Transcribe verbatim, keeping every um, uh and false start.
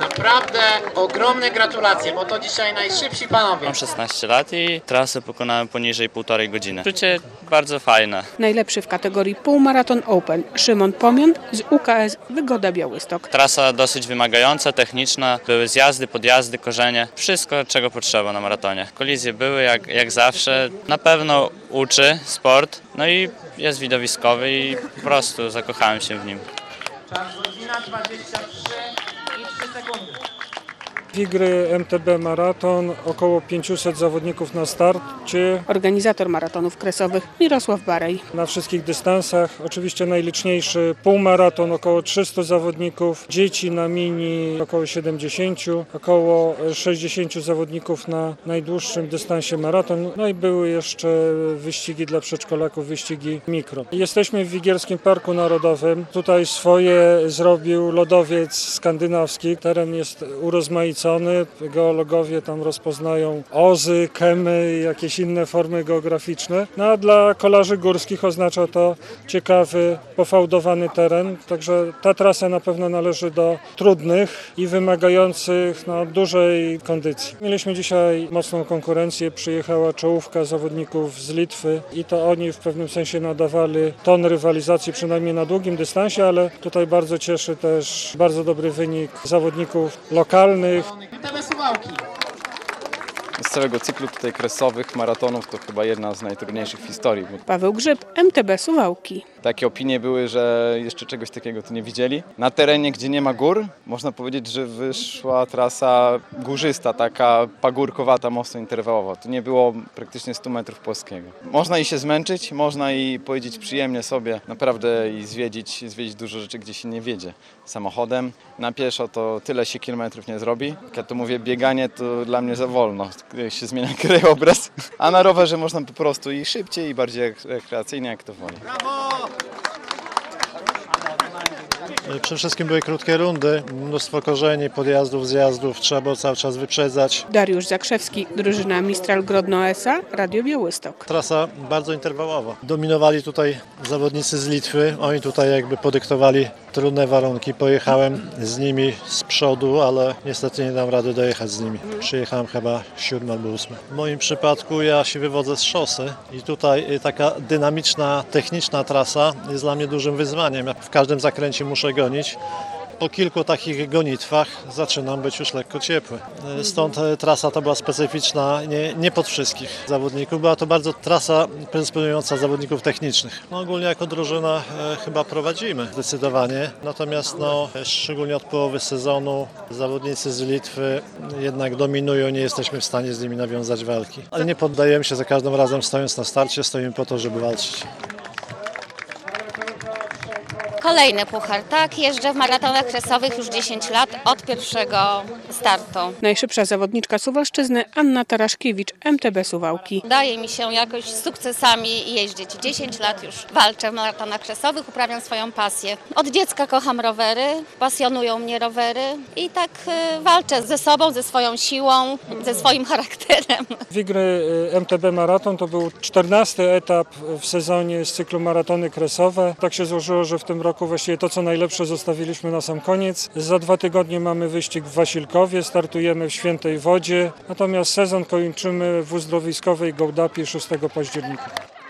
Naprawdę ogromne gratulacje, bo to dzisiaj najszybsi panowie. Mam szesnaście lat i trasę pokonałem poniżej półtorej godziny. Czucie bardzo fajne. Najlepszy w kategorii półmaraton Open Szymon Pomian z U K S Wygoda Białystok. Trasa dosyć wymagająca, techniczna. Były zjazdy, podjazdy, korzenie. Wszystko, czego potrzeba na maratonie. Kolizje były jak, jak zawsze. Na pewno uczy sport, no i jest widowiskowy i po prostu zakochałem się w nim. Czas godzina dwadzieścia trzy i trzy sekundy. Wigry M T B Maraton, około pięciuset zawodników na starcie. Organizator maratonów kresowych Mirosław Barej. Na wszystkich dystansach, oczywiście najliczniejszy półmaraton, około trzystu zawodników, dzieci na mini około siedemdziesięciu, około sześćdziesięciu zawodników na najdłuższym dystansie maraton, no i były jeszcze wyścigi dla przedszkolaków, wyścigi mikro. Jesteśmy w Wigierskim Parku Narodowym, tutaj swoje zrobił lodowiec skandynawski, teren jest urozmaicony. Geologowie tam rozpoznają ozy, kemy i jakieś inne formy geograficzne. No a dla kolarzy górskich oznacza to ciekawy, pofałdowany teren. Także ta trasa na pewno należy do trudnych i wymagających no, dużej kondycji. Mieliśmy dzisiaj mocną konkurencję. Przyjechała czołówka zawodników z Litwy i to oni w pewnym sensie nadawali ton rywalizacji, przynajmniej na długim dystansie, ale tutaj bardzo cieszy też bardzo dobry wynik zawodników lokalnych. M T B Suwałki. Z całego cyklu tutaj kresowych maratonów to chyba jedna z najtrudniejszych w historii. Paweł Grzyb, M T B Suwałki. Takie opinie były, że jeszcze czegoś takiego tu nie widzieli. Na terenie, gdzie nie ma gór, można powiedzieć, że wyszła trasa górzysta, taka pagórkowata, mocno interwałowa. Tu nie było praktycznie stu metrów płaskiego. Można i się zmęczyć, można i pojeździć przyjemnie sobie, naprawdę i zwiedzić, zwiedzić dużo rzeczy, gdzie się nie wiedzie. Samochodem, na pieszo to tyle się kilometrów nie zrobi. Jak ja tu mówię, bieganie to dla mnie za wolno, się zmienia krajobraz. A na rowerze można po prostu i szybciej, i bardziej rekreacyjnie, jak to woli. Przede wszystkim były krótkie rundy, mnóstwo korzeni, podjazdów, zjazdów, trzeba było cały czas wyprzedzać. Dariusz Zakrzewski, drużyna Mistral Grodno S A, Radio Białystok. Trasa bardzo interwałowa. Dominowali tutaj zawodnicy z Litwy, oni tutaj jakby podyktowali trudne warunki. Pojechałem z nimi z przodu, ale niestety nie dam rady dojechać z nimi. Przyjechałem chyba siódmy albo ósmy. W moim przypadku ja się wywodzę z szosy i tutaj taka dynamiczna, techniczna trasa jest dla mnie dużym wyzwaniem. Ja w każdym zakręcie muszę gonić. Po kilku takich gonitwach zaczynam być już lekko ciepły. Stąd trasa ta była specyficzna nie, nie pod wszystkich zawodników. Była to bardzo trasa predysponująca zawodników technicznych. No, ogólnie jako drużyna e, chyba prowadzimy zdecydowanie. Natomiast no, szczególnie od połowy sezonu zawodnicy z Litwy jednak dominują. Nie jesteśmy w stanie z nimi nawiązać walki. Ale nie poddajemy się za każdym razem, stojąc na starcie, stoimy po to, żeby walczyć. Kolejny puchar, tak, jeżdżę w maratonach kresowych już dziesięć lat od pierwszego startu. Najszybsza zawodniczka Suwalszczyzny Anna Taraszkiewicz, M T B Suwałki. Daje mi się jakoś z sukcesami jeździć. dziesięć lat już walczę w maratonach kresowych, uprawiam swoją pasję. Od dziecka kocham rowery, pasjonują mnie rowery i tak y, walczę ze sobą, ze swoją siłą, ze swoim charakterem. Wigry M T B Maraton to był czternasty etap w sezonie z cyklu maratony kresowe. Tak się złożyło, że w tym roku właściwie to, co najlepsze, zostawiliśmy na sam koniec. Za dwa tygodnie mamy wyścig w Wasilkowie, startujemy w Świętej Wodzie, natomiast sezon kończymy w uzdrowiskowej Gołdapi szóstego października.